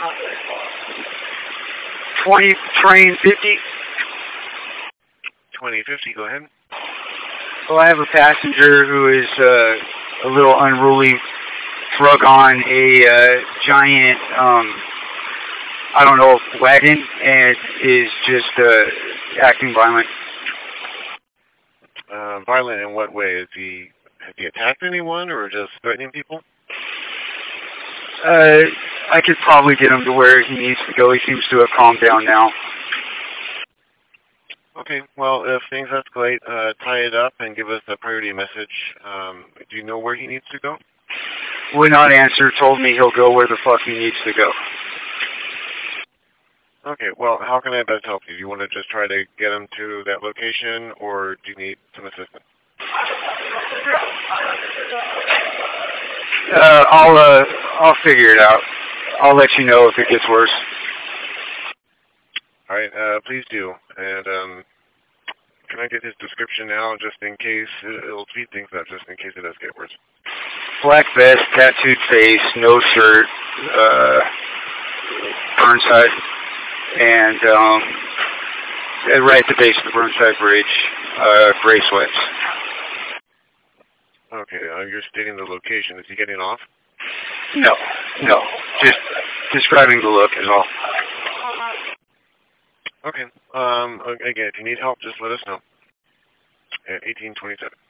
20 train 50. 2050, go ahead. Well, I have a passenger who is a little unruly, drug on a giant, I don't know, wagon, and is just acting violent. Violent in what way? Has he attacked anyone or just threatening people? I could probably get him to where he needs to go. He seems to have calmed down now. Okay, well, if things escalate, tie it up and give us a priority message. Do you know where he needs to go? Would not answer, told me he'll go where the fuck he needs to go. Okay, well, how can I best help you? Do you want to just try to get him to that location, or do you need some assistance? I'll figure it out. I'll let you know if it gets worse. All right, please do. And can I get his description now, just in case? It'll speed things up, just in case it does get worse. Black vest, tattooed face, no shirt, Burnside, and right at the base of the Burnside Bridge, gray sweats. Okay, you're stating the location. Is he getting off? No, just describing the look is all. Okay. Again, if you need help, just let us know. At 1827.